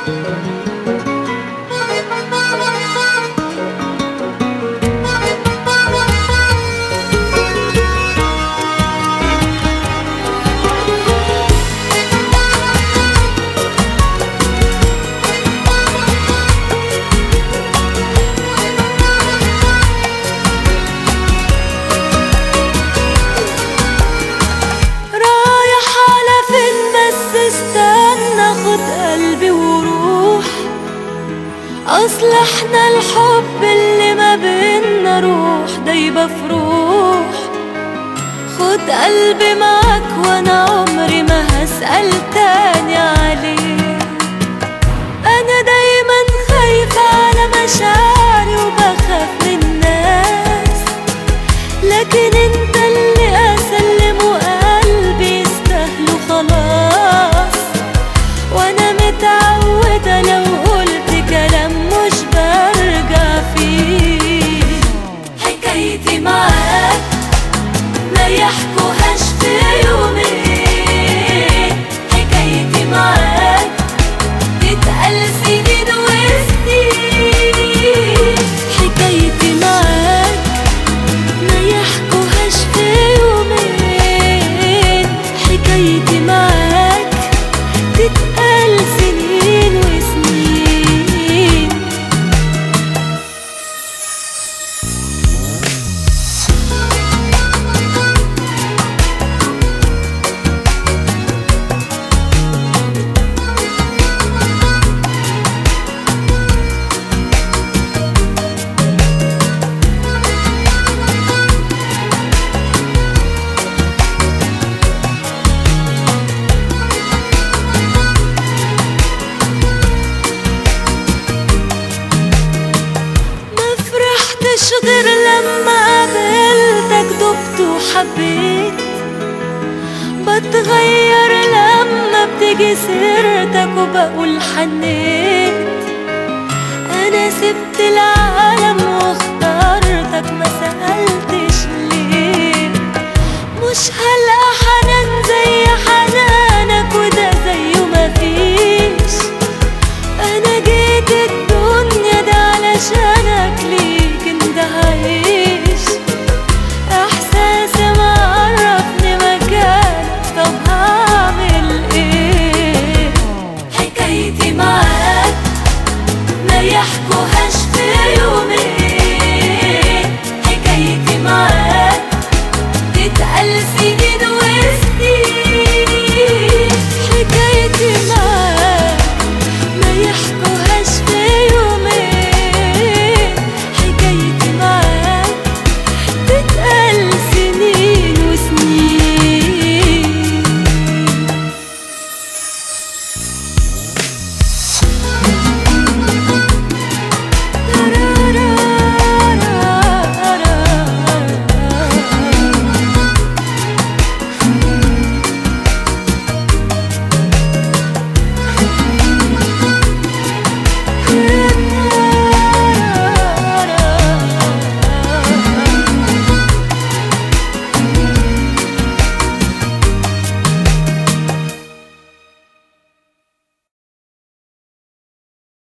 اصل احنا الحب اللي ما بينا روح دايبة في روح. خد قلبي معاك وانا عمري ما هسأل تاني عليه. انا دايما خايفة على مشاعري وبخاف من الناس، لكن انت اللي اسلمه قلبي يستاهله خلاص. وانا متعودة لو قلت كلام مش برجع فيه. حكايتي معاك ما يحكوهاش في يومين، حكايتي معاك تتقال سنين وسنين. حكايتي معاك ما يحكوهاش في يومين، حكايتي معاك تتقال سنين وسنين. غير لما قابلتك دبت وحبيت، بتغير لما بتيجي سيرتك وبقول حنيت. انا سبت العالم واخترتك ما سألتش ليه. مش هلقى